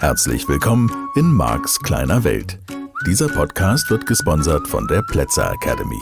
Herzlich willkommen in Marks kleiner Welt. Dieser Podcast wird gesponsert von der Plätzer Academy.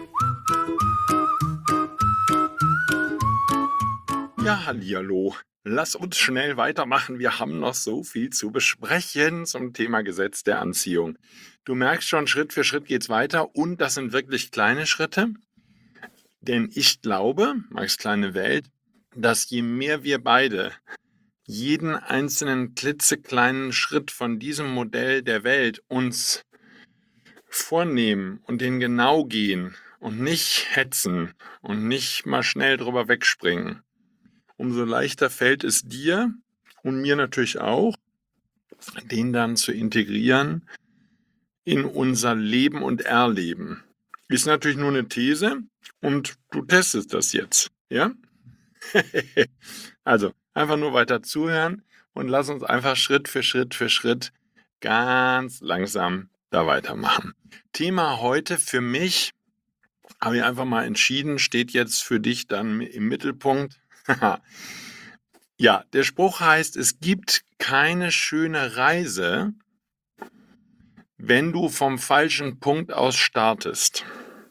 Ja, hallihallo. Lass uns schnell weitermachen. Wir haben noch so viel zu besprechen zum Thema Gesetz der Anziehung. Du merkst schon, Schritt für Schritt geht's weiter und das sind wirklich kleine Schritte. Denn ich glaube, Marks kleine Welt, dass je mehr wir beide jeden einzelnen klitzekleinen Schritt von diesem Modell der Welt uns vornehmen und den genau gehen und nicht hetzen und nicht mal schnell drüber wegspringen, umso leichter fällt es dir und mir natürlich auch, den dann zu integrieren in unser Leben und Erleben. Ist natürlich nur eine These und du testest das jetzt, ja? Also, einfach nur weiter zuhören und lass uns einfach Schritt für Schritt ganz langsam da weitermachen. Thema heute für mich, habe ich einfach mal entschieden, steht jetzt für dich dann im Mittelpunkt. Ja, der Spruch heißt, es gibt keine schöne Reise, wenn du vom falschen Punkt aus startest.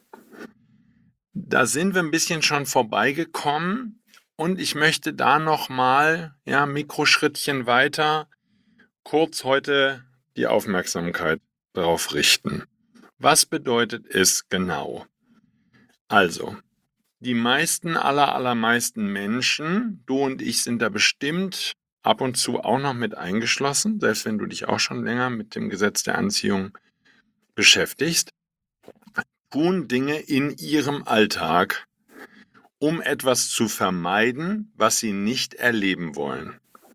Da sind wir ein bisschen schon vorbeigekommen und ich möchte da nochmal, Mikroschrittchen weiter, kurz heute die Aufmerksamkeit darauf richten. Was bedeutet es genau? Also, die allermeisten Menschen, du und ich sind da bestimmt ab und zu auch noch mit eingeschlossen, selbst wenn du dich auch schon länger mit dem Gesetz der Anziehung beschäftigst, tun Dinge in ihrem Alltag, um etwas zu vermeiden, was sie nicht erleben wollen.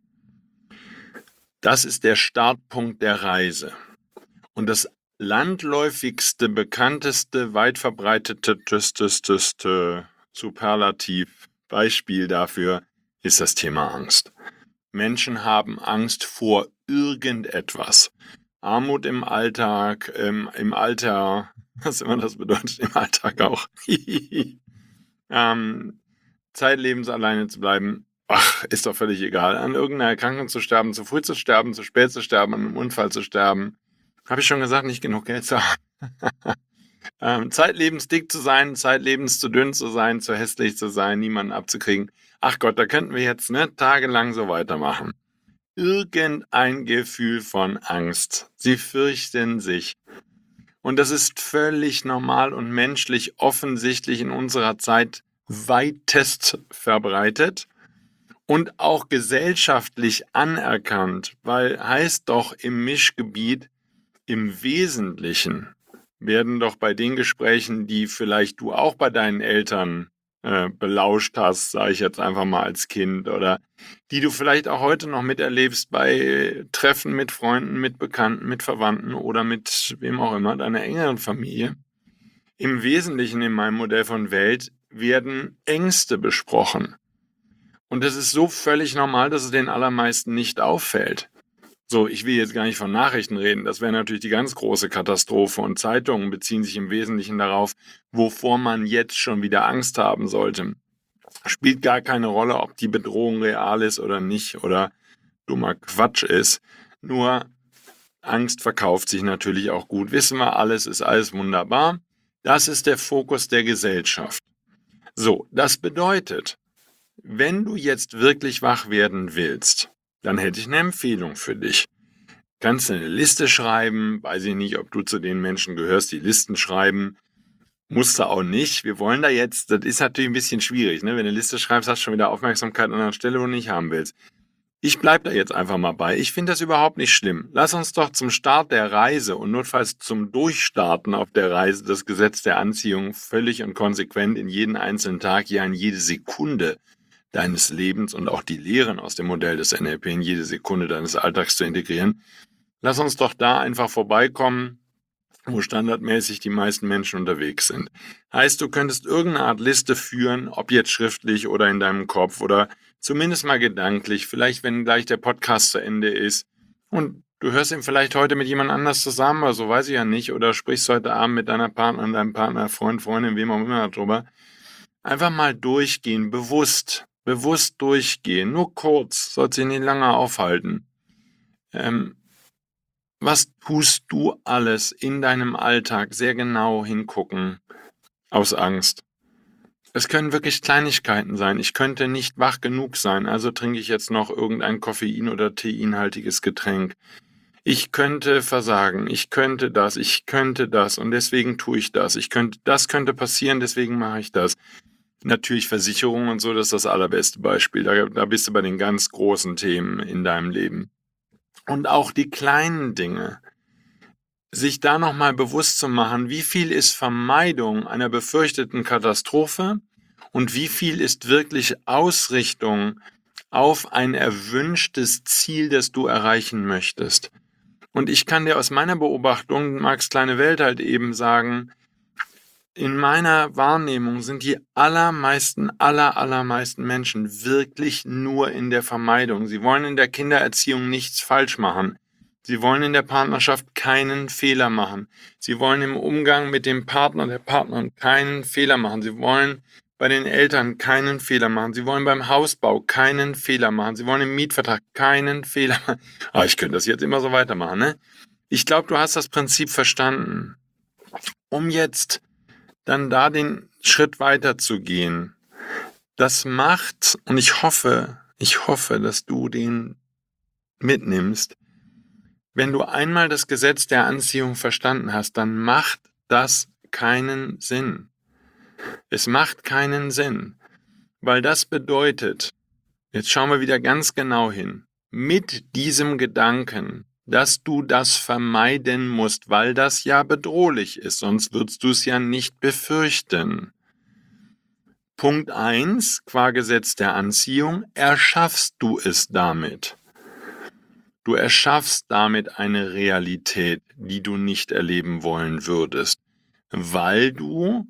Das ist der Startpunkt der Reise. Und das landläufigste, bekannteste, weit verbreiteteste Superlativ-Beispiel dafür ist das Thema Angst. Menschen haben Angst vor irgendetwas. Armut im Alltag, im Alter, was immer das bedeutet, im Alltag auch. Zeitlebens alleine zu bleiben, ist doch völlig egal. An irgendeiner Erkrankung zu sterben, zu früh zu sterben, zu spät zu sterben, an einem Unfall zu sterben. Habe ich schon gesagt, nicht genug Geld zu haben. Zeitlebens dick zu sein, zeitlebens zu dünn zu sein, zu hässlich zu sein, niemanden abzukriegen. Ach Gott, da könnten wir jetzt tagelang so weitermachen. Irgendein Gefühl von Angst. Sie fürchten sich. Und das ist völlig normal und menschlich, offensichtlich in unserer Zeit weitest verbreitet und auch gesellschaftlich anerkannt, weil heißt doch im Mischgebiet, im Wesentlichen werden doch bei den Gesprächen, die vielleicht du auch bei deinen Eltern belauscht hast, sage ich jetzt einfach mal als Kind, oder die du vielleicht auch heute noch miterlebst bei Treffen mit Freunden, mit Bekannten, mit Verwandten oder mit wem auch immer, deiner engeren Familie. Im Wesentlichen in meinem Modell von Welt werden Ängste besprochen. Und das ist so völlig normal, dass es den allermeisten nicht auffällt. So, ich will jetzt gar nicht von Nachrichten reden, das wäre natürlich die ganz große Katastrophe und Zeitungen beziehen sich im Wesentlichen darauf, wovor man jetzt schon wieder Angst haben sollte. Spielt gar keine Rolle, ob die Bedrohung real ist oder nicht oder dummer Quatsch ist. Nur Angst verkauft sich natürlich auch gut. Wissen wir alles, ist alles wunderbar. Das ist der Fokus der Gesellschaft. So, das bedeutet, wenn du jetzt wirklich wach werden willst, dann hätte ich eine Empfehlung für dich. Kannst du eine Liste schreiben, weiß ich nicht, ob du zu den Menschen gehörst, die Listen schreiben, musst du auch nicht. Wir wollen da jetzt, das ist natürlich ein bisschen schwierig, ne? Wenn du eine Liste schreibst, hast du schon wieder Aufmerksamkeit an einer Stelle, wo du nicht haben willst. Ich bleibe da jetzt einfach mal bei. Ich finde das überhaupt nicht schlimm. Lass uns doch zum Start der Reise und notfalls zum Durchstarten auf der Reise das Gesetz der Anziehung völlig und konsequent in jeden einzelnen Tag, ja in jede Sekunde deines Lebens und auch die Lehren aus dem Modell des NLP in jede Sekunde deines Alltags zu integrieren. Lass uns doch da einfach vorbeikommen, wo standardmäßig die meisten Menschen unterwegs sind. Heißt, du könntest irgendeine Art Liste führen, ob jetzt schriftlich oder in deinem Kopf oder zumindest mal gedanklich, vielleicht wenn gleich der Podcast zu Ende ist und du hörst ihn vielleicht heute mit jemand anders zusammen oder so, weiß ich ja nicht, oder sprichst heute Abend mit deiner Partnerin, deinem Partner, Freund, Freundin, wem auch immer darüber. Einfach mal durchgehen, bewusst durchgehen, nur kurz, soll sich nicht lange aufhalten. Was tust du alles in deinem Alltag? Sehr genau hingucken aus Angst. Es können wirklich Kleinigkeiten sein. Ich könnte nicht wach genug sein, also trinke ich jetzt noch irgendein Koffein- oder Teinhaltiges Getränk. Ich könnte versagen, ich könnte das und deswegen tue ich das. Das könnte passieren, deswegen mache ich das. Natürlich Versicherung und so, das ist das allerbeste Beispiel. Da bist du bei den ganz großen Themen in deinem Leben. Und auch die kleinen Dinge. Sich da nochmal bewusst zu machen, wie viel ist Vermeidung einer befürchteten Katastrophe und wie viel ist wirklich Ausrichtung auf ein erwünschtes Ziel, das du erreichen möchtest. Und ich kann dir aus meiner Beobachtung, Marx kleine Welt halt eben sagen, in meiner Wahrnehmung sind die allermeisten Menschen wirklich nur in der Vermeidung. Sie wollen in der Kindererziehung nichts falsch machen. Sie wollen in der Partnerschaft keinen Fehler machen. Sie wollen im Umgang mit dem Partner, der Partnerin keinen Fehler machen. Sie wollen bei den Eltern keinen Fehler machen. Sie wollen beim Hausbau keinen Fehler machen. Sie wollen im Mietvertrag keinen Fehler machen. Ich könnte das jetzt immer so weitermachen, ne? Ich glaube, du hast das Prinzip verstanden. Um jetzt dann da den Schritt weiter zu gehen, das macht, und ich hoffe, dass du den mitnimmst, wenn du einmal das Gesetz der Anziehung verstanden hast, dann macht das keinen Sinn. Es macht keinen Sinn, weil das bedeutet, jetzt schauen wir wieder ganz genau hin, mit diesem Gedanken, dass du das vermeiden musst, weil das ja bedrohlich ist, sonst würdest du es ja nicht befürchten. Punkt 1, qua Gesetz der Anziehung, erschaffst du es damit. Du erschaffst damit eine Realität, die du nicht erleben wollen würdest, weil du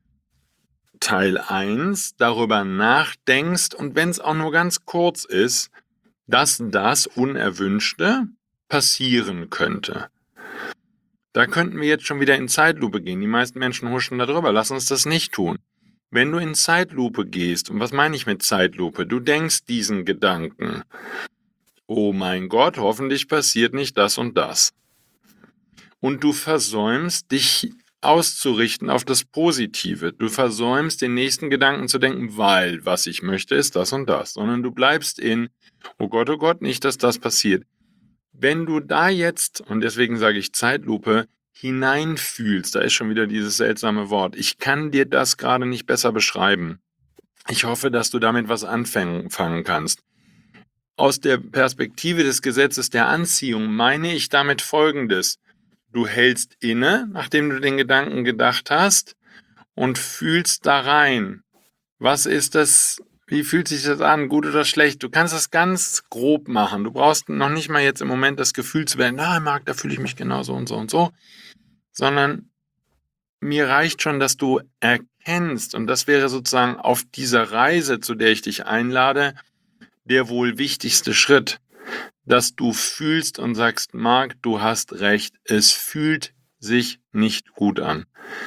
Teil 1 darüber nachdenkst und wenn es auch nur ganz kurz ist, dass das Unerwünschte passieren könnte. Da könnten wir jetzt schon wieder in Zeitlupe gehen. Die meisten Menschen huschen da drüber. Lass uns das nicht tun. Wenn du in Zeitlupe gehst, und was meine ich mit Zeitlupe? Du denkst diesen Gedanken. Oh mein Gott, hoffentlich passiert nicht das und das. Und du versäumst, dich auszurichten auf das Positive. Du versäumst, den nächsten Gedanken zu denken, weil was ich möchte, ist das und das. Sondern du bleibst in, oh Gott, nicht, dass das passiert. Wenn du da jetzt, und deswegen sage ich Zeitlupe, hineinfühlst, da ist schon wieder dieses seltsame Wort. Ich kann dir das gerade nicht besser beschreiben. Ich hoffe, dass du damit was anfangen kannst. Aus der Perspektive des Gesetzes der Anziehung meine ich damit Folgendes. Du hältst inne, nachdem du den Gedanken gedacht hast, und fühlst da rein. Was ist das? Wie fühlt sich das an? Gut oder schlecht? Du kannst das ganz grob machen. Du brauchst noch nicht mal jetzt im Moment das Gefühl zu werden, Marc, da fühle ich mich genau so und so und so. Sondern mir reicht schon, dass du erkennst, und das wäre sozusagen auf dieser Reise, zu der ich dich einlade, der wohl wichtigste Schritt, dass du fühlst und sagst, Marc, du hast recht, es fühlt sich nicht gut an.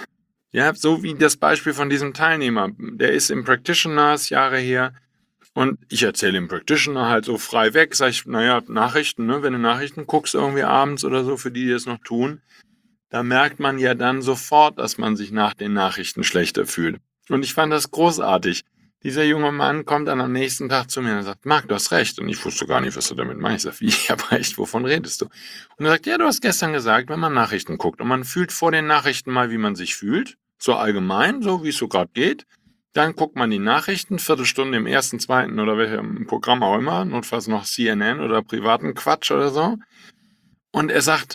Ja, so wie das Beispiel von diesem Teilnehmer, der ist im Practitioner, ist Jahre her, und ich erzähle im Practitioner halt so frei weg, sag ich, Nachrichten, ne, wenn du Nachrichten guckst irgendwie abends oder so, für die das noch tun, da merkt man ja dann sofort, dass man sich nach den Nachrichten schlechter fühlt. Und ich fand das großartig. Dieser junge Mann kommt dann am nächsten Tag zu mir und sagt, Marc, du hast recht. Und ich wusste gar nicht, was du damit meinst. Ich sag, wie, ich habe recht, wovon redest du? Und er sagt, ja, du hast gestern gesagt, wenn man Nachrichten guckt und man fühlt vor den Nachrichten mal, wie man sich fühlt, so allgemein, so wie es so gerade geht, dann guckt man die Nachrichten, Viertelstunde im ersten, zweiten oder welchem Programm auch immer, notfalls noch CNN oder privaten Quatsch oder so. Und er sagt,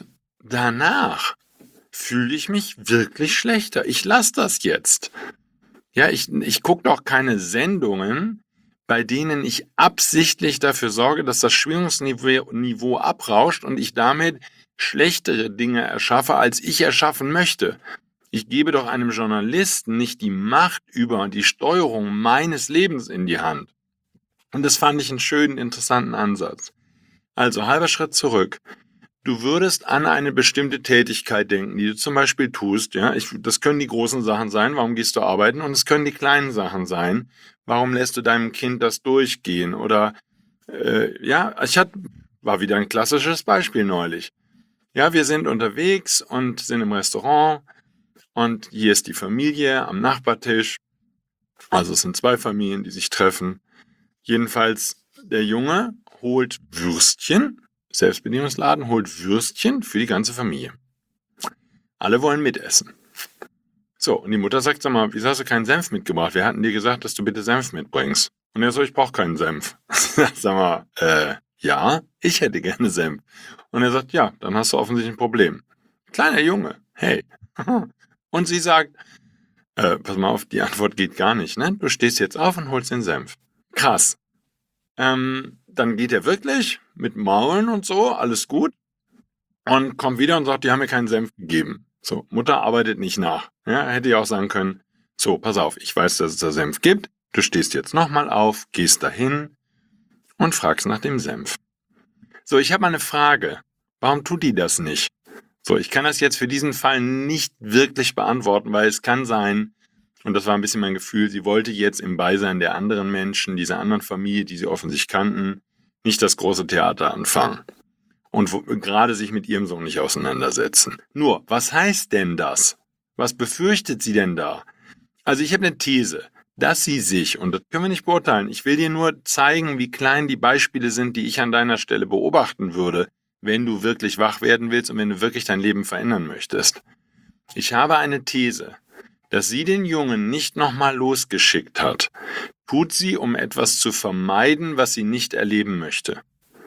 danach fühle ich mich wirklich schlechter. Ich lasse das jetzt. Ja, ich gucke doch keine Sendungen, bei denen ich absichtlich dafür sorge, dass das Schwingungsniveau abrauscht und ich damit schlechtere Dinge erschaffe, als ich erschaffen möchte. Ich gebe doch einem Journalisten nicht die Macht über die Steuerung meines Lebens in die Hand. Und das fand ich einen schönen, interessanten Ansatz. Also, halber Schritt zurück. Du würdest an eine bestimmte Tätigkeit denken, die du zum Beispiel tust. Ja, das können die großen Sachen sein, warum gehst du arbeiten? Und es können die kleinen Sachen sein, warum lässt du deinem Kind das durchgehen? Oder war wieder ein klassisches Beispiel neulich. Ja, wir sind unterwegs und sind im Restaurant und hier ist die Familie am Nachbartisch. Also es sind 2 Familien, die sich treffen. Jedenfalls der Junge holt Würstchen, Selbstbedienungsladen, holt Würstchen für die ganze Familie. Alle wollen mitessen. So, und die Mutter sagt, sag mal, wieso hast du keinen Senf mitgebracht? Wir hatten dir gesagt, dass du bitte Senf mitbringst. Und er so, ich brauche keinen Senf. Sag mal, ja, ich hätte gerne Senf. Und er sagt, ja, dann hast du offensichtlich ein Problem. Kleiner Junge, hey. Und sie sagt, pass mal auf, die Antwort geht gar nicht, ne? Du stehst jetzt auf und holst den Senf. Krass. Dann geht er wirklich mit Maulen und so, alles gut. Und kommt wieder und sagt, die haben mir keinen Senf gegeben. So, Mutter arbeitet nicht nach. Ja, hätte ja auch sagen können, so, pass auf, ich weiß, dass es da Senf gibt. Du stehst jetzt nochmal auf, gehst dahin und fragst nach dem Senf. So, ich habe mal eine Frage. Warum tut die das nicht? So, ich kann das jetzt für diesen Fall nicht wirklich beantworten, weil es kann sein, und das war ein bisschen mein Gefühl, sie wollte jetzt im Beisein der anderen Menschen, dieser anderen Familie, die sie offensichtlich kannten, nicht das große Theater anfangen. Und gerade sich mit ihrem Sohn nicht auseinandersetzen. Nur, was heißt denn das? Was befürchtet sie denn da? Also ich habe eine These, dass sie sich, und das können wir nicht beurteilen, ich will dir nur zeigen, wie klein die Beispiele sind, die ich an deiner Stelle beobachten würde, wenn du wirklich wach werden willst und wenn du wirklich dein Leben verändern möchtest. Ich habe eine These, dass sie den Jungen nicht nochmal losgeschickt hat, tut sie, um etwas zu vermeiden, was sie nicht erleben möchte.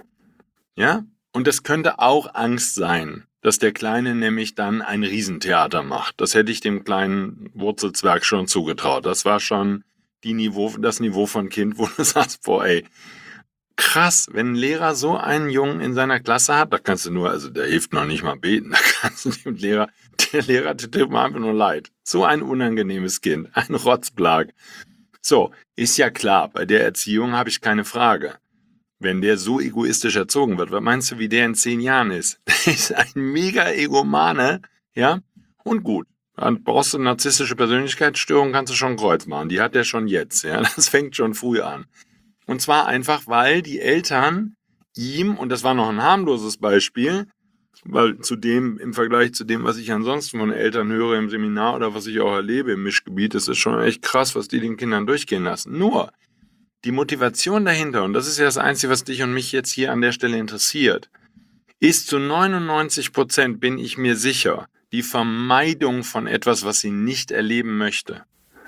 Ja? Und das könnte auch Angst sein, dass der Kleine nämlich dann ein Riesentheater macht. Das hätte ich dem kleinen Wurzelzwerg schon zugetraut. Das war schon das Niveau von Kind, wo du sagst, boah ey, krass, wenn ein Lehrer so einen Jungen in seiner Klasse hat, da kannst du nur, also der hilft noch nicht mal beten, da kannst du dem Lehrer, der Lehrer tut mir einfach nur leid. So ein unangenehmes Kind, ein Rotzplag. So, ist ja klar, bei der Erziehung habe ich keine Frage. Wenn der so egoistisch erzogen wird, was meinst du, wie der in 10 Jahren ist? Der ist ein mega Egomane, ja? Und gut, dann brauchst du eine narzisstische Persönlichkeitsstörung, kannst du schon ein Kreuz machen. Die hat er schon jetzt, ja? Das fängt schon früh an. Und zwar einfach, weil die Eltern ihm, und das war noch ein harmloses Beispiel, weil im Vergleich zu dem, was ich ansonsten von Eltern höre im Seminar oder was ich auch erlebe im Mischgebiet, das ist schon echt krass, was die den Kindern durchgehen lassen. Nur, die Motivation dahinter, und das ist ja das Einzige, was dich und mich jetzt hier an der Stelle interessiert, ist zu 99%, bin ich mir sicher, die Vermeidung von etwas, was sie nicht erleben möchte.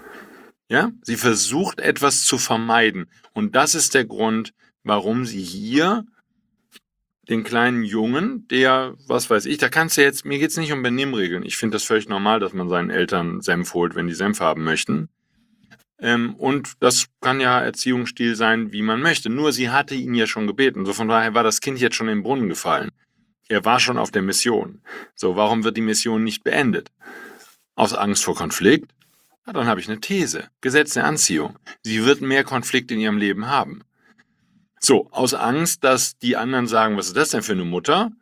Ja? Sie versucht etwas zu vermeiden. Und das ist der Grund, warum sie hier den kleinen Jungen, der, was weiß ich, da kannst du jetzt, mir geht es nicht um Benimmregeln. Ich finde das völlig normal, dass man seinen Eltern Senf holt, wenn die Senf haben möchten. Und das kann ja Erziehungsstil sein, wie man möchte. Nur sie hatte ihn ja schon gebeten. So von daher war das Kind jetzt schon im Brunnen gefallen. Er war schon auf der Mission. So, warum wird die Mission nicht beendet? Aus Angst vor Konflikt? Ja, dann habe ich eine These. Gesetz der Anziehung. Sie wird mehr Konflikt in ihrem Leben haben. So, aus Angst, dass die anderen sagen, was ist das denn für eine Mutter?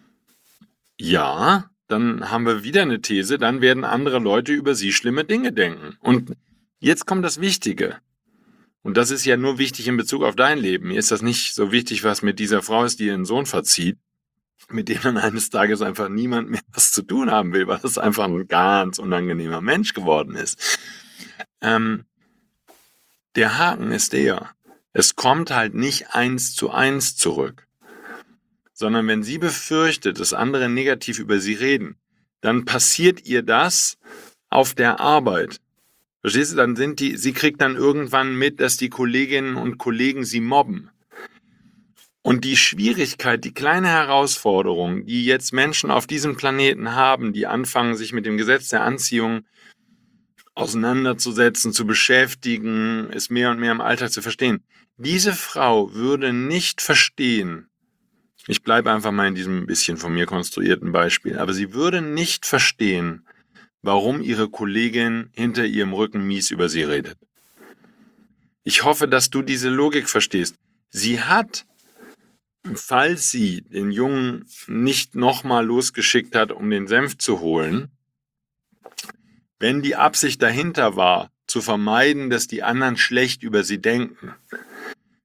Ja, dann haben wir wieder eine These. Dann werden andere Leute über sie schlimme Dinge denken. Und jetzt kommt das Wichtige. Und das ist ja nur wichtig in Bezug auf dein Leben. Mir ist das nicht so wichtig, was mit dieser Frau ist, die ihren Sohn verzieht, mit dem dann eines Tages einfach niemand mehr was zu tun haben will, weil das einfach ein ganz unangenehmer Mensch geworden ist. Der Haken ist es kommt halt nicht 1:1 zurück, sondern wenn sie befürchtet, dass andere negativ über sie reden, dann passiert ihr das auf der Arbeit. Verstehst du, dann sie kriegt dann irgendwann mit, dass die Kolleginnen und Kollegen sie mobben. Und die Schwierigkeit, die kleine Herausforderung, die jetzt Menschen auf diesem Planeten haben, die anfangen, sich mit dem Gesetz der Anziehung auseinanderzusetzen, zu beschäftigen, es mehr und mehr im Alltag zu verstehen. Diese Frau würde nicht verstehen, ich bleibe einfach mal in diesem bisschen von mir konstruierten Beispiel, aber sie würde nicht verstehen, warum ihre Kollegin hinter ihrem Rücken mies über sie redet. Ich hoffe, dass du diese Logik verstehst. Sie hat, falls sie den Jungen nicht nochmal losgeschickt hat, um den Senf zu holen, wenn die Absicht dahinter war, zu vermeiden, dass die anderen schlecht über sie denken,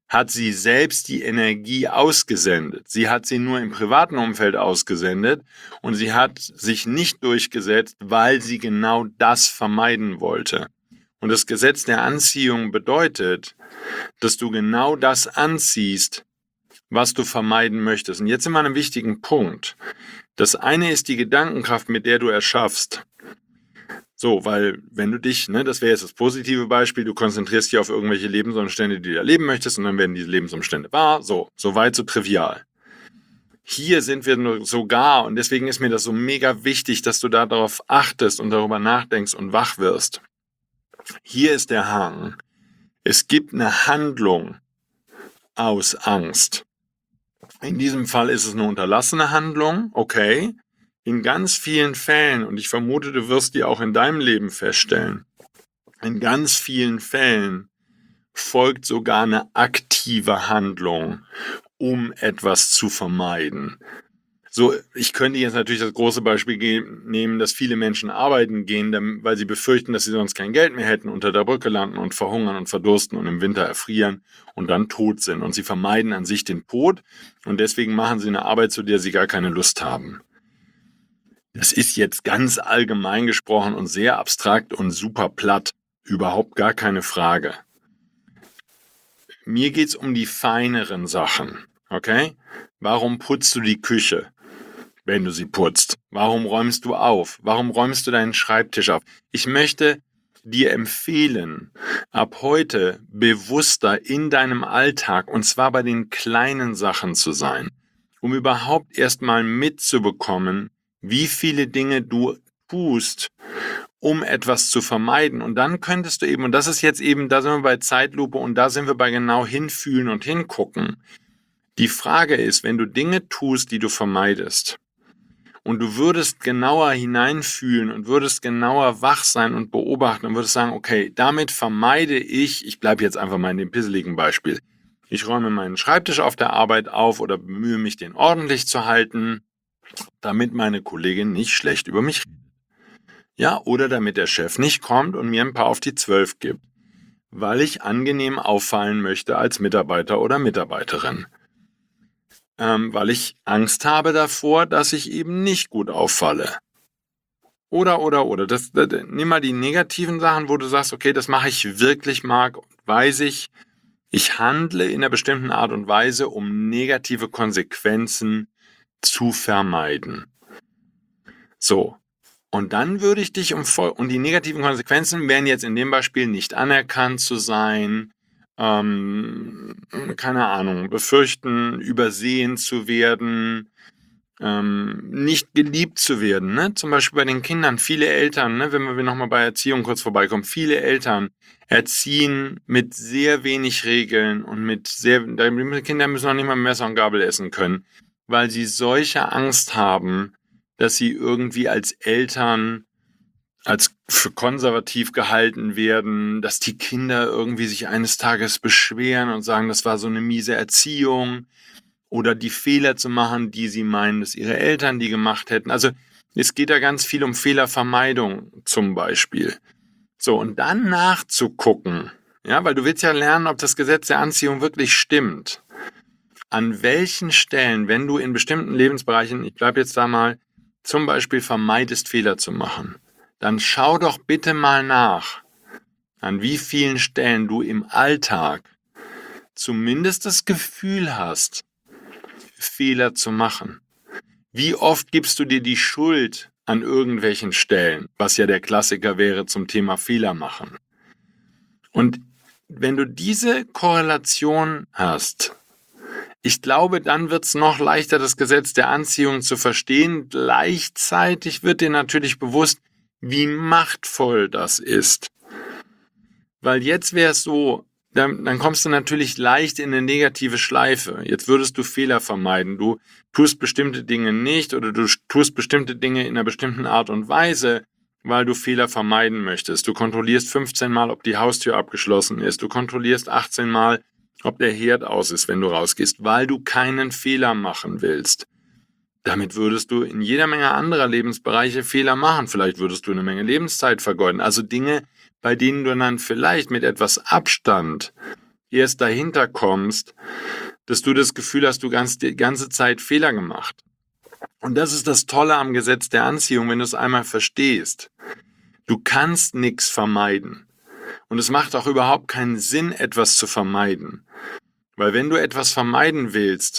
hat sie selbst die Energie ausgesendet. Sie hat sie nur im privaten Umfeld ausgesendet und sie hat sich nicht durchgesetzt, weil sie genau das vermeiden wollte. Und das Gesetz der Anziehung bedeutet, dass du genau das anziehst, was du vermeiden möchtest. Und jetzt sind wir an einem wichtigen Punkt. Das eine ist die Gedankenkraft, mit der du erschaffst. So, weil wenn du dich, das wäre jetzt das positive Beispiel, du konzentrierst dich auf irgendwelche Lebensumstände, die du erleben möchtest und dann werden diese Lebensumstände wahr. So weit, so trivial. Hier sind wir nur sogar, und deswegen ist mir das so mega wichtig, dass du darauf achtest und darüber nachdenkst und wach wirst. Hier ist der Hang. Es gibt eine Handlung aus Angst. In diesem Fall ist es eine unterlassene Handlung, okay. In ganz vielen Fällen, und ich vermute, du wirst die auch in deinem Leben feststellen, in ganz vielen Fällen folgt sogar eine aktive Handlung, um etwas zu vermeiden. So, ich könnte jetzt natürlich das große Beispiel nehmen, dass viele Menschen arbeiten gehen, weil sie befürchten, dass sie sonst kein Geld mehr hätten, unter der Brücke landen und verhungern und verdursten und im Winter erfrieren und dann tot sind. Und sie vermeiden an sich den Tod und deswegen machen sie eine Arbeit, zu der sie gar keine Lust haben. Das ist jetzt ganz allgemein gesprochen und sehr abstrakt und super platt. Überhaupt gar keine Frage. Mir geht's um die feineren Sachen, okay? Warum putzt du die Küche, wenn du sie putzt? Warum räumst du auf? Warum räumst du deinen Schreibtisch auf? Ich möchte dir empfehlen, ab heute bewusster in deinem Alltag, und zwar bei den kleinen Sachen zu sein, um überhaupt erstmal mitzubekommen, wie viele Dinge du tust, um etwas zu vermeiden. Und dann könntest du eben, und das ist jetzt eben, da sind wir bei Zeitlupe und da sind wir bei genau hinfühlen und hingucken. Die Frage ist, wenn du Dinge tust, die du vermeidest, und du würdest genauer hineinfühlen und würdest genauer wach sein und beobachten und würdest sagen, okay, damit vermeide ich bleibe jetzt einfach mal in dem pisseligen Beispiel. Ich räume meinen Schreibtisch auf der Arbeit auf oder bemühe mich, den ordentlich zu halten, damit meine Kollegin nicht schlecht über mich redet. Ja, oder damit der Chef nicht kommt und mir ein paar auf die 12 gibt, weil ich angenehm auffallen möchte als Mitarbeiter oder Mitarbeiterin. Weil ich Angst habe davor, dass ich eben nicht gut auffalle. Oder. Nimm mal die negativen Sachen, wo du sagst, okay, das mache ich wirklich, Marc, und weiß ich handle in einer bestimmten Art und Weise, um negative Konsequenzen zu vermeiden. So, und dann würde ich dich und die negativen Konsequenzen wären jetzt in dem Beispiel nicht anerkannt zu sein, keine Ahnung, befürchten, übersehen zu werden, nicht geliebt zu werden. Ne? Zum Beispiel bei den Kindern, viele Eltern, wenn wir nochmal bei Erziehung kurz vorbeikommen, viele Eltern erziehen mit sehr wenig Regeln und die Kinder müssen noch nicht mal Messer und Gabel essen können, weil sie solche Angst haben, dass sie irgendwie als Eltern als für konservativ gehalten werden, dass die Kinder irgendwie sich eines Tages beschweren und sagen, das war so eine miese Erziehung, oder die Fehler zu machen, die sie meinen, dass ihre Eltern die gemacht hätten. Also es geht da ganz viel um Fehlervermeidung zum Beispiel. So, und dann nachzugucken, ja, weil du willst ja lernen, ob das Gesetz der Anziehung wirklich stimmt. An welchen Stellen, wenn du in bestimmten Lebensbereichen, ich bleibe jetzt da mal, zum Beispiel vermeidest, Fehler zu machen, dann schau doch bitte mal nach, an wie vielen Stellen du im Alltag zumindest das Gefühl hast, Fehler zu machen. Wie oft gibst du dir die Schuld an irgendwelchen Stellen, was ja der Klassiker wäre zum Thema Fehler machen. Und wenn du diese Korrelation hast, ich glaube, dann wird es noch leichter, das Gesetz der Anziehung zu verstehen. Gleichzeitig wird dir natürlich bewusst, wie machtvoll das ist. Weil jetzt wäre es so, dann kommst du natürlich leicht in eine negative Schleife. Jetzt würdest du Fehler vermeiden. Du tust bestimmte Dinge nicht oder du tust bestimmte Dinge in einer bestimmten Art und Weise, weil du Fehler vermeiden möchtest. Du kontrollierst 15 Mal, ob die Haustür abgeschlossen ist. Du kontrollierst 18 Mal, ob der Herd aus ist, wenn du rausgehst, weil du keinen Fehler machen willst. Damit würdest du in jeder Menge anderer Lebensbereiche Fehler machen. Vielleicht würdest du eine Menge Lebenszeit vergeuden. Also Dinge, bei denen du dann vielleicht mit etwas Abstand erst dahinter kommst, dass du das Gefühl hast, du hast die ganze Zeit Fehler gemacht. Und das ist das Tolle am Gesetz der Anziehung, wenn du es einmal verstehst. Du kannst nichts vermeiden. Und es macht auch überhaupt keinen Sinn, etwas zu vermeiden. Weil wenn du etwas vermeiden willst,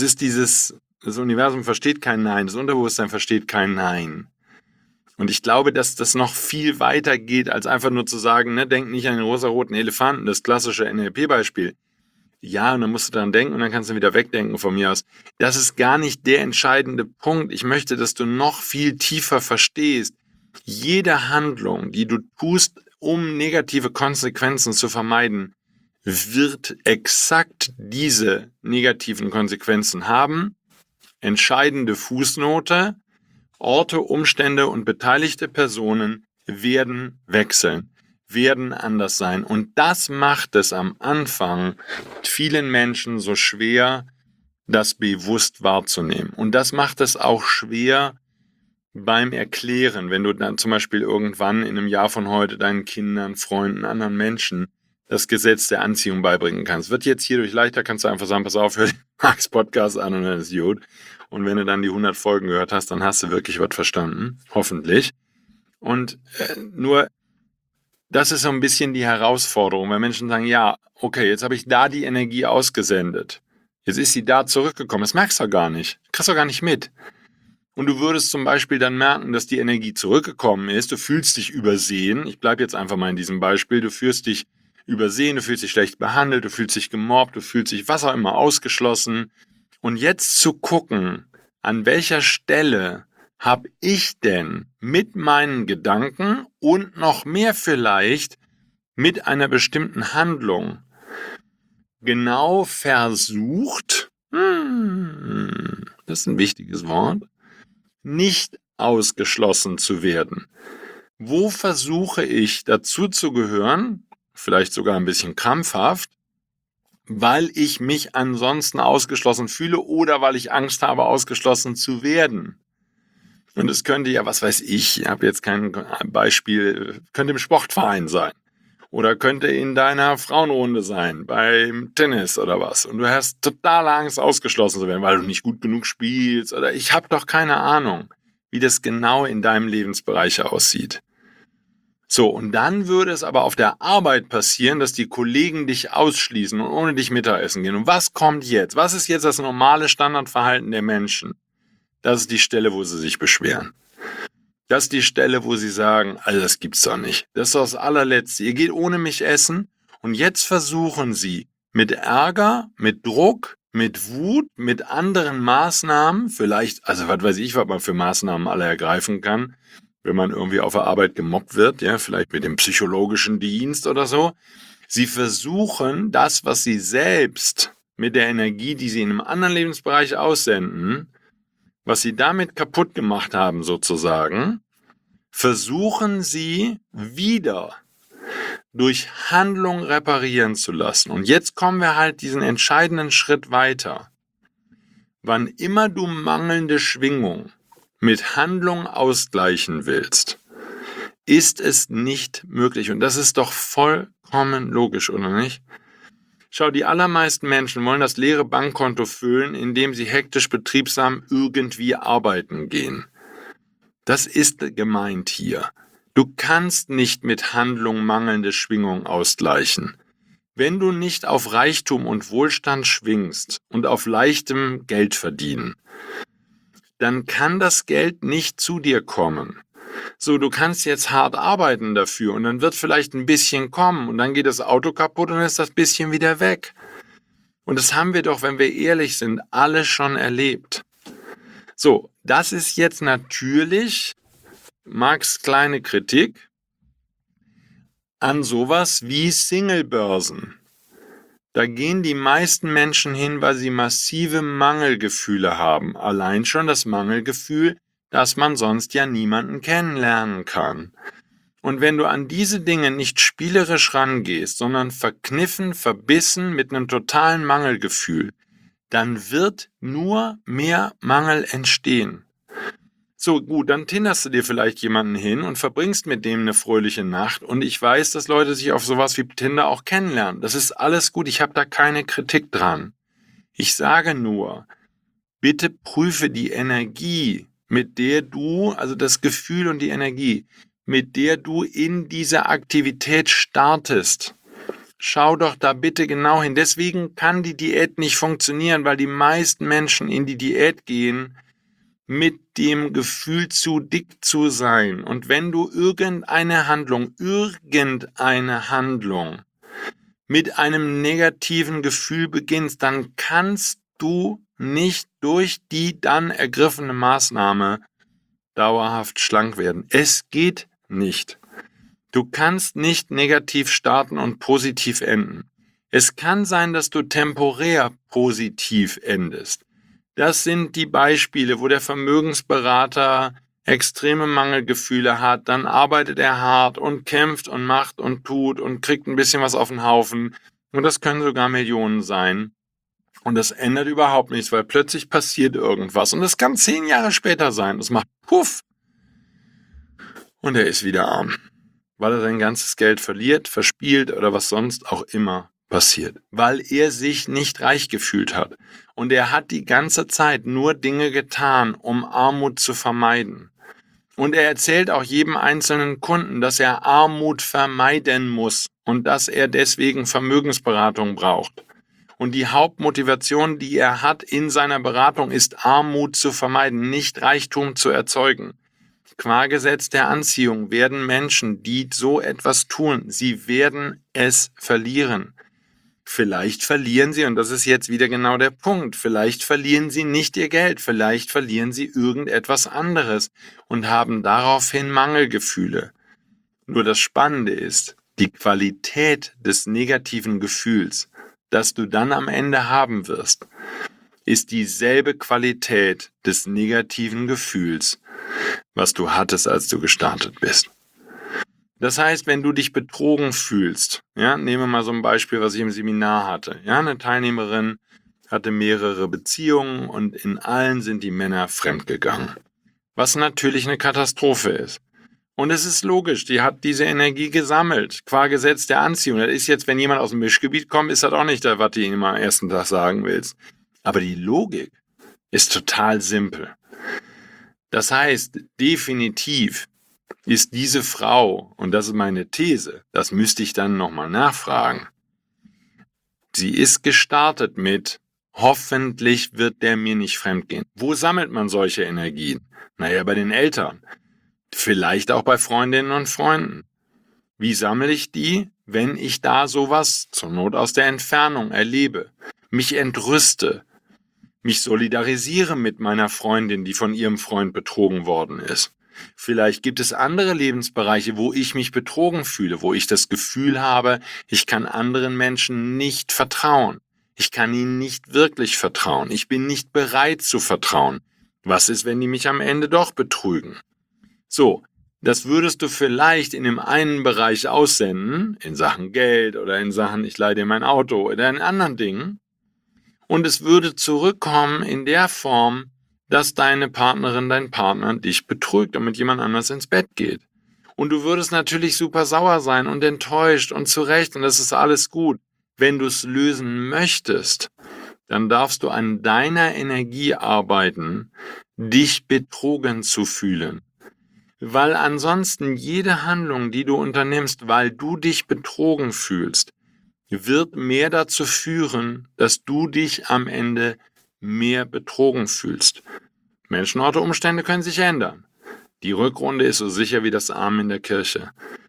das Universum versteht kein Nein, das Unterbewusstsein versteht kein Nein. Und ich glaube, dass das noch viel weiter geht, als einfach nur zu sagen, ne, denk nicht an den rosaroten Elefanten, das klassische NLP-Beispiel. Ja, und dann musst du daran denken und dann kannst du wieder wegdenken von mir aus. Das ist gar nicht der entscheidende Punkt. Ich möchte, dass du noch viel tiefer verstehst. Jede Handlung, die du tust, um negative Konsequenzen zu vermeiden, wird exakt diese negativen Konsequenzen haben. Entscheidende Fußnote: Orte, Umstände und beteiligte Personen werden wechseln, werden anders sein. Und das macht es am Anfang vielen Menschen so schwer, das bewusst wahrzunehmen. Und das macht es auch schwer beim Erklären, wenn du dann zum Beispiel irgendwann in einem Jahr von heute deinen Kindern, Freunden, anderen Menschen das Gesetz der Anziehung beibringen kannst. Wird jetzt hierdurch leichter, kannst du einfach sagen, pass auf, hör den Max Podcast an und dann ist gut. Und wenn du dann die 100 Folgen gehört hast, dann hast du wirklich was verstanden. Hoffentlich. Und nur, das ist so ein bisschen die Herausforderung, weil Menschen sagen, ja, okay, jetzt habe ich da die Energie ausgesendet. Jetzt ist sie da zurückgekommen. Das merkst du gar nicht. Kriegst du gar nicht mit. Und du würdest zum Beispiel dann merken, dass die Energie zurückgekommen ist. Du fühlst dich übersehen. Ich bleibe jetzt einfach mal in diesem Beispiel. Du fühlst dich übersehen, du fühlst dich schlecht behandelt, du fühlst dich gemobbt, du fühlst dich was auch immer ausgeschlossen. Und jetzt zu gucken, an welcher Stelle habe ich denn mit meinen Gedanken und noch mehr vielleicht mit einer bestimmten Handlung genau versucht, das ist ein wichtiges Wort, nicht ausgeschlossen zu werden. Wo versuche ich dazu zu gehören, vielleicht sogar ein bisschen krampfhaft, weil ich mich ansonsten ausgeschlossen fühle oder weil ich Angst habe, ausgeschlossen zu werden. Und es könnte ja, was weiß ich habe jetzt kein Beispiel, könnte im Sportverein sein oder könnte in deiner Frauenrunde sein, beim Tennis oder was. Und du hast totale Angst, ausgeschlossen zu werden, weil du nicht gut genug spielst oder ich habe doch keine Ahnung, wie das genau in deinem Lebensbereich aussieht. So, und dann würde es aber auf der Arbeit passieren, dass die Kollegen dich ausschließen und ohne dich Mittagessen gehen. Und was kommt jetzt? Was ist jetzt das normale Standardverhalten der Menschen? Das ist die Stelle, wo sie sich beschweren. Das ist die Stelle, wo sie sagen, also das gibt's doch nicht. Das ist doch das Allerletzte. Ihr geht ohne mich essen und jetzt versuchen sie mit Ärger, mit Druck, mit Wut, mit anderen Maßnahmen, vielleicht, also was weiß ich, was man für Maßnahmen alle ergreifen kann, wenn man irgendwie auf der Arbeit gemobbt wird, ja, vielleicht mit dem psychologischen Dienst oder so. Sie versuchen, das, was sie selbst mit der Energie, die sie in einem anderen Lebensbereich aussenden, was sie damit kaputt gemacht haben sozusagen, versuchen sie wieder durch Handlung reparieren zu lassen. Und jetzt kommen wir halt diesen entscheidenden Schritt weiter. Wann immer du mangelnde Schwingung mit Handlung ausgleichen willst, ist es nicht möglich. Und das ist doch vollkommen logisch, oder nicht? Schau, die allermeisten Menschen wollen das leere Bankkonto füllen, indem sie hektisch betriebsam irgendwie arbeiten gehen. Das ist gemeint hier. Du kannst nicht mit Handlung mangelnde Schwingung ausgleichen. Wenn du nicht auf Reichtum und Wohlstand schwingst und auf leichtem Geld verdienen, dann kann das Geld nicht zu dir kommen. So, du kannst jetzt hart arbeiten dafür und dann wird vielleicht ein bisschen kommen und dann geht das Auto kaputt und dann ist das bisschen wieder weg. Und das haben wir doch, wenn wir ehrlich sind, alle schon erlebt. So, das ist jetzt natürlich Max' kleine Kritik an sowas wie Singlebörsen. Da gehen die meisten Menschen hin, weil sie massive Mangelgefühle haben. Allein schon das Mangelgefühl, dass man sonst ja niemanden kennenlernen kann. Und wenn du an diese Dinge nicht spielerisch rangehst, sondern verkniffen, verbissen mit einem totalen Mangelgefühl, dann wird nur mehr Mangel entstehen. So, gut, dann tinderst du dir vielleicht jemanden hin und verbringst mit dem eine fröhliche Nacht. Und ich weiß, dass Leute sich auf sowas wie Tinder auch kennenlernen. Das ist alles gut, ich habe da keine Kritik dran. Ich sage nur, bitte prüfe die Energie, mit der du, also das Gefühl und die Energie, mit der du in diese Aktivität startest. Schau doch da bitte genau hin. Deswegen kann die Diät nicht funktionieren, weil die meisten Menschen in die Diät gehen mit dem Gefühl, zu dick zu sein. Und wenn du irgendeine Handlung mit einem negativen Gefühl beginnst, dann kannst du nicht durch die dann ergriffene Maßnahme dauerhaft schlank werden. Es geht nicht. Du kannst nicht negativ starten und positiv enden. Es kann sein, dass du temporär positiv endest. Das sind die Beispiele, wo der Vermögensberater extreme Mangelgefühle hat, dann arbeitet er hart und kämpft und macht und tut und kriegt ein bisschen was auf den Haufen. Und das können sogar Millionen sein. Und das ändert überhaupt nichts, weil plötzlich passiert irgendwas. Und das kann 10 Jahre später sein. Das macht Puff. Und er ist wieder arm. Weil er sein ganzes Geld verliert, verspielt oder was sonst auch immer passiert. Weil er sich nicht reich gefühlt hat. Und er hat die ganze Zeit nur Dinge getan, um Armut zu vermeiden. Und er erzählt auch jedem einzelnen Kunden, dass er Armut vermeiden muss und dass er deswegen Vermögensberatung braucht. Und die Hauptmotivation, die er hat in seiner Beratung, ist Armut zu vermeiden, nicht Reichtum zu erzeugen. Qua Gesetz der Anziehung werden Menschen, die so etwas tun, sie werden es verlieren. Vielleicht verlieren sie, und das ist jetzt wieder genau der Punkt, vielleicht verlieren sie nicht ihr Geld, vielleicht verlieren sie irgendetwas anderes und haben daraufhin Mangelgefühle. Nur das Spannende ist, die Qualität des negativen Gefühls, das du dann am Ende haben wirst, ist dieselbe Qualität des negativen Gefühls, was du hattest, als du gestartet bist. Das heißt, wenn du dich betrogen fühlst, ja, nehmen wir mal so ein Beispiel, was ich im Seminar hatte. Ja, eine Teilnehmerin hatte mehrere Beziehungen und in allen sind die Männer fremdgegangen. Was natürlich eine Katastrophe ist. Und es ist logisch, die hat diese Energie gesammelt, qua Gesetz der Anziehung. Das ist jetzt, wenn jemand aus dem Mischgebiet kommt, ist das auch nicht das, was du ihm am ersten Tag sagen willst. Aber die Logik ist total simpel. Das heißt, definitiv ist diese Frau, und das ist meine These, das müsste ich dann nochmal nachfragen, sie ist gestartet mit, hoffentlich wird der mir nicht fremdgehen. Wo sammelt man solche Energien? Naja, bei den Eltern. Vielleicht auch bei Freundinnen und Freunden. Wie sammle ich die, wenn ich da sowas, zur Not aus der Entfernung, erlebe? Mich entrüste, mich solidarisiere mit meiner Freundin, die von ihrem Freund betrogen worden ist. Vielleicht gibt es andere Lebensbereiche, wo ich mich betrogen fühle, wo ich das Gefühl habe, ich kann anderen Menschen nicht vertrauen. Ich kann ihnen nicht wirklich vertrauen. Ich bin nicht bereit zu vertrauen. Was ist, wenn die mich am Ende doch betrügen? So, das würdest du vielleicht in dem einen Bereich aussenden, in Sachen Geld oder in Sachen, ich leihe dir mein Auto oder in anderen Dingen. Und es würde zurückkommen in der Form, dass deine Partnerin, dein Partner dich betrügt und mit jemand anders ins Bett geht. Und du würdest natürlich super sauer sein und enttäuscht und zurecht und das ist alles gut. Wenn du es lösen möchtest, dann darfst du an deiner Energie arbeiten, dich betrogen zu fühlen. Weil ansonsten jede Handlung, die du unternimmst, weil du dich betrogen fühlst, wird mehr dazu führen, dass du dich am Ende mehr betrogen fühlst. Menschen, Orte, Umstände können sich ändern. Die Rückrunde ist so sicher wie das Amen in der Kirche.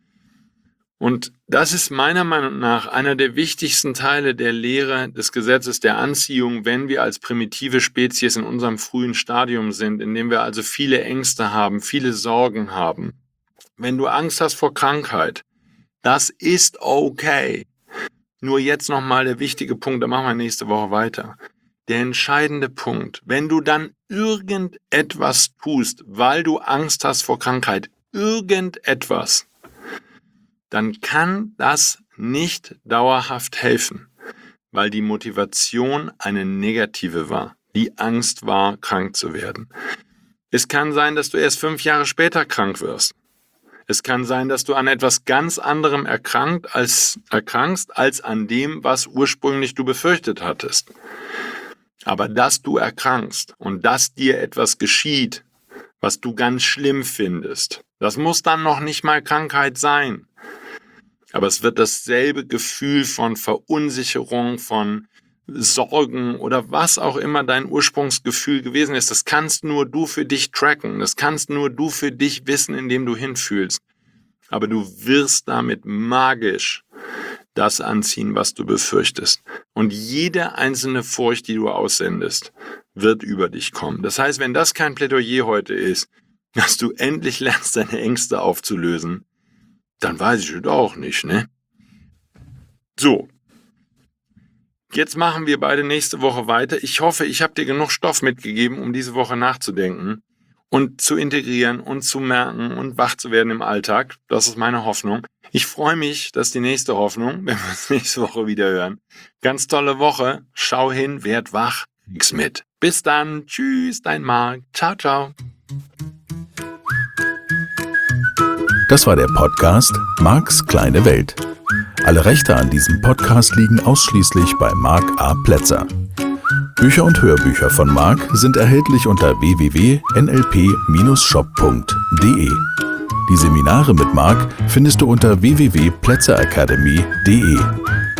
Und das ist meiner Meinung nach einer der wichtigsten Teile der Lehre des Gesetzes der Anziehung, wenn wir als primitive Spezies in unserem frühen Stadium sind, in dem wir also viele Ängste haben, viele Sorgen haben. Wenn du Angst hast vor Krankheit, das ist okay. Nur jetzt nochmal der wichtige Punkt, da machen wir nächste Woche weiter. Der entscheidende Punkt, wenn du dann irgendetwas tust, weil du Angst hast vor Krankheit, irgendetwas, dann kann das nicht dauerhaft helfen, weil die Motivation eine negative war. Die Angst war, krank zu werden. Es kann sein, dass du erst 5 Jahre später krank wirst. Es kann sein, dass du an etwas ganz anderem erkrankst als an dem, was ursprünglich du befürchtet hattest. Aber dass du erkrankst und dass dir etwas geschieht, was du ganz schlimm findest, das muss dann noch nicht mal Krankheit sein. Aber es wird dasselbe Gefühl von Verunsicherung, von Sorgen oder was auch immer dein Ursprungsgefühl gewesen ist, das kannst nur du für dich tracken, das kannst nur du für dich wissen, indem du hinfühlst. Aber du wirst damit magisch das anziehen, was du befürchtest. Und jede einzelne Furcht, die du aussendest, wird über dich kommen. Das heißt, wenn das kein Plädoyer heute ist, dass du endlich lernst, deine Ängste aufzulösen, dann weiß ich es auch nicht, ne? So. Jetzt machen wir beide nächste Woche weiter. Ich hoffe, ich habe dir genug Stoff mitgegeben, um diese Woche nachzudenken und zu integrieren und zu merken und wach zu werden im Alltag. Das ist meine Hoffnung. Ich freue mich, dass die nächste Hoffnung, wenn wir uns nächste Woche wieder hören. Ganz tolle Woche. Schau hin, werd wach, krieg's mit. Bis dann. Tschüss, dein Marc. Ciao, ciao. Das war der Podcast Marcs kleine Welt. Alle Rechte an diesem Podcast liegen ausschließlich bei Marc A. Plätzer. Bücher und Hörbücher von Marc sind erhältlich unter www.nlp-shop.de. Die Seminare mit Marc findest du unter www.plätzeracademy.de.